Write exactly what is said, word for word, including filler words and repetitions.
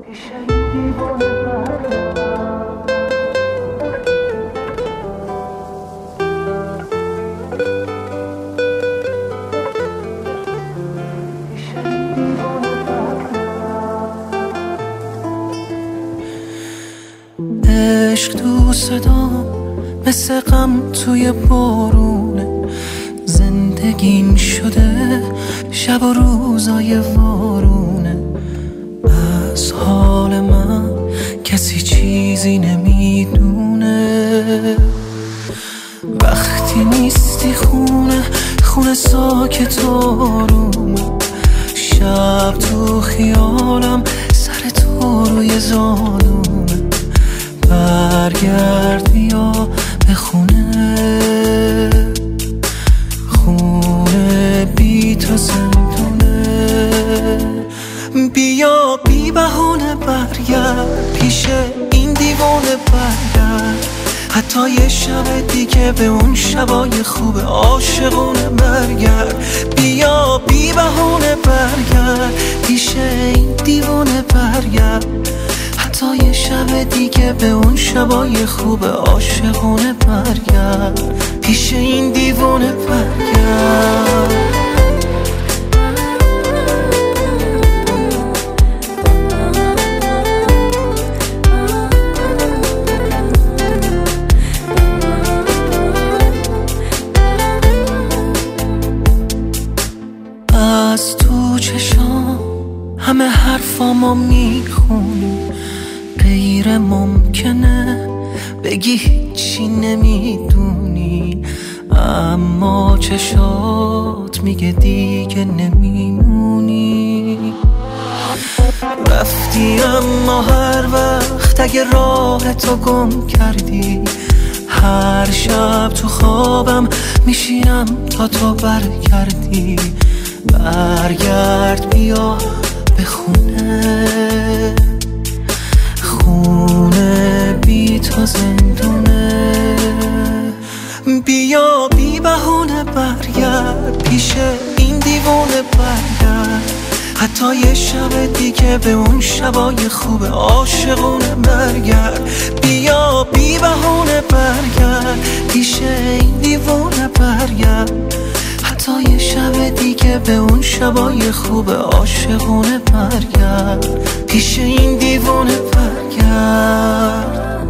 عشق تو صدام مثل غم توی بارونه، زندگیم شده شب و روزای وارونه. از حال من کسی چیزی نمیدونه، وقتی نیستی خونه خونه ساکت آرومه. شب تو خیالم سر تو روی زانومه، برگرد بیا به خونه، خونه بی تو زندونه. بیا بی بهونه برگرد پیش این دیوانه برگرد، حتی یه شب دیگه به اون شبای خوب عاشقونه برگرد. بیا بی بهونه برگرد پیش این دیوانه برگرد، حتی یه شب دیگه به اون شبای خوب عاشقونه برگرد، پیش این دیوانه برگرد. از تو چشام همه حرفامو میخونی، غیر ممکنه بگی هیچی نمیدونی، اما چشات میگه دیگه نمیمونی. رفتی اما هر وقت اگه راه تو گم کردی، هر شب تو خوابم میشینم تا تو برگردی. برگرد بیا به خونه، خونه بی تو زندونه. بیا بی بهونه برگرد پیش این دیوانه برگرد، حتی یه شب دیگه به اون شبای خوب عاشقونه برگرد. بیا بی بهونه برگرد پیش این دیوانه برگرد، حتی یه شب دیگه به اون شبای خوب عاشقونه برگرد، پیش این دیوانه برگرد.